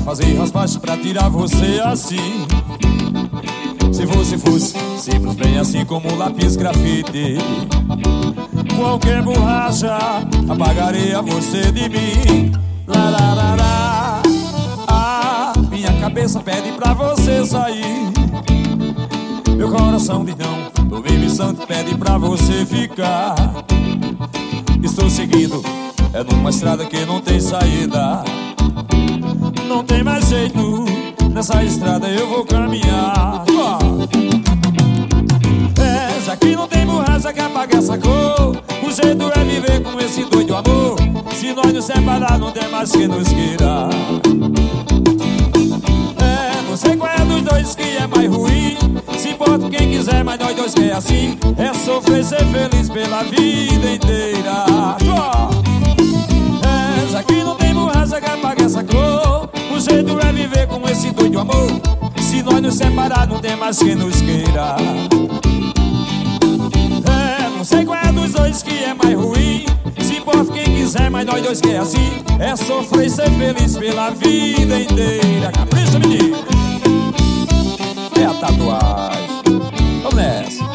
fazer raspagens pra tirar você assim. Se você fosse simples, bem assim como um lápis grafite, qualquer borracha apagaria você de mim. Lararara, minha cabeça pede pra você sair. Meu coração diz não, tô bem santo, pede pra você ficar. Estou seguindo, é numa estrada que não tem saída. Não tem mais jeito, nessa estrada eu vou caminhar. Já que não tem borracha que apague essa cor, o jeito é viver com esse doido amor. Se nós nos separar não tem mais quem nos queira. Não sei qual é dos dois que é mais ruim. Se importa quem quiser, mas nós dois que é assim. É sofrer, ser feliz pela vida inteira. Já que não tem borracha que apague essa cor, o jeito é viver com esse doido amor. Se nós nos separar não tem mais quem nos queira. Não sei qual é dos dois que é mais ruim. Se importa quem quiser, mas nós dois que é assim. É sofrer e ser feliz pela vida inteira. Capricha, menino. É a tatuagem. Vamos nessa.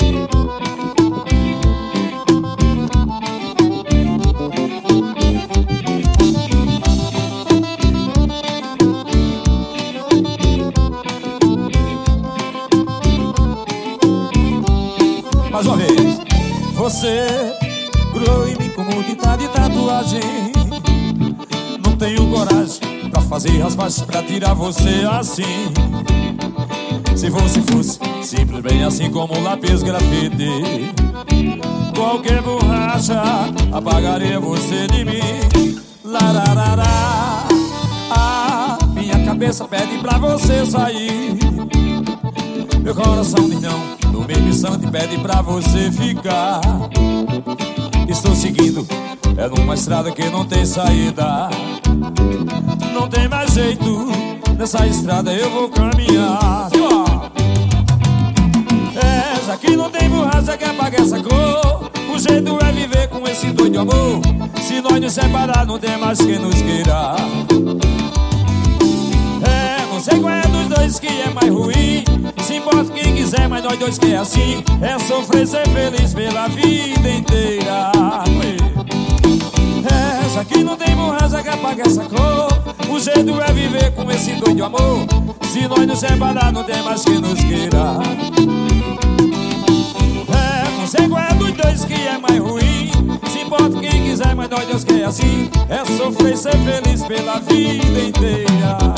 Mais uma vez. Você grudou em mim como tinta de tatuagem. Não tenho coragem pra fazer raspagens pra tirar você assim. Se você fosse simples, bem assim como um lápis grafite, qualquer borracha apagaria você de mim. Lararara, minha cabeça pede pra você sair. Meu coração diz não, no mesmo instante pede pra você ficar. Estou seguindo, é numa estrada que não tem saída. Não tem mais jeito, nessa estrada eu vou caminhar. Já que não tem borracha que apague essa cor, o jeito é viver com esse doido amor. Se nós nos separar não tem mais quem nos queira. Não sei qual é dos dois que é mais ruim. Se importa quem quiser, mas nós dois que é assim. É sofrer, ser feliz pela vida inteira. Já que não tem borracha que apague essa cor, o jeito é viver com esse doido amor. Se nós nos separar não tem mais quem nos queira. Não sei qual é dos dois que é mais ruim. Se importa quem quiser, mas nós dois que é assim. É sofrer, ser feliz pela vida inteira.